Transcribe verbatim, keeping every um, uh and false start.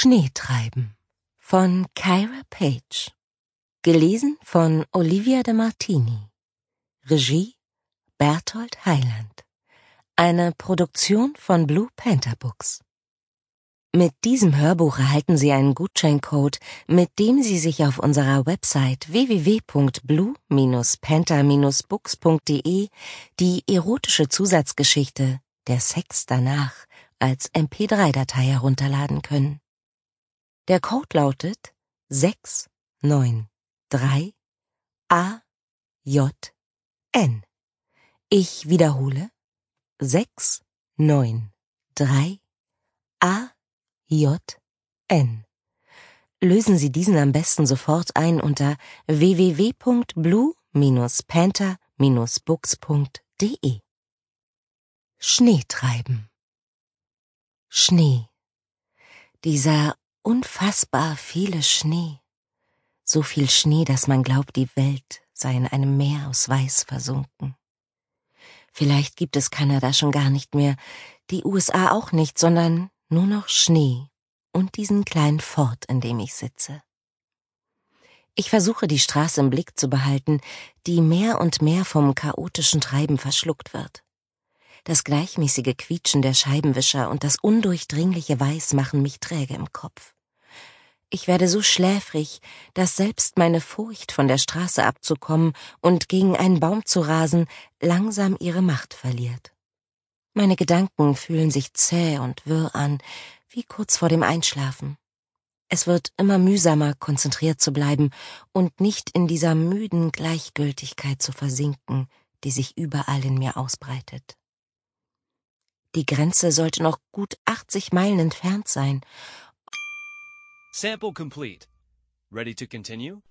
Schneetreiben von Kyra Page. Gelesen von Olivia de Martini. Regie Berthold Heiland. Eine Produktion von Blue Panther Books. Mit diesem Hörbuch erhalten Sie einen Gutscheincode, mit dem Sie sich auf unserer Website w w w punkt blue panther books punkt de die erotische Zusatzgeschichte Der Sex danach als M P drei Datei herunterladen können. Der Code lautet sechs neun drei A J N. Ich wiederhole sechs neun drei A J N. Lösen Sie diesen am besten sofort ein unter w w w punkt blue panther books punkt de. Schneetreiben. Schnee. Dieser unfassbar viele Schnee. So viel Schnee, dass man glaubt, die Welt sei in einem Meer aus Weiß versunken. Vielleicht gibt es Kanada schon gar nicht mehr, die U S A auch nicht, sondern nur noch Schnee und diesen kleinen Fort, in dem ich sitze. Ich versuche, die Straße im Blick zu behalten, die mehr und mehr vom chaotischen Treiben verschluckt wird. Das gleichmäßige Quietschen der Scheibenwischer und das undurchdringliche Weiß machen mich träge im Kopf. Ich werde so schläfrig, dass selbst meine Furcht, von der Straße abzukommen und gegen einen Baum zu rasen, langsam ihre Macht verliert. Meine Gedanken fühlen sich zäh und wirr an, wie kurz vor dem Einschlafen. Es wird immer mühsamer, konzentriert zu bleiben und nicht in dieser müden Gleichgültigkeit zu versinken, die sich überall in mir ausbreitet. Die Grenze sollte noch gut achtzig Meilen entfernt sein. Sample complete. Ready to continue?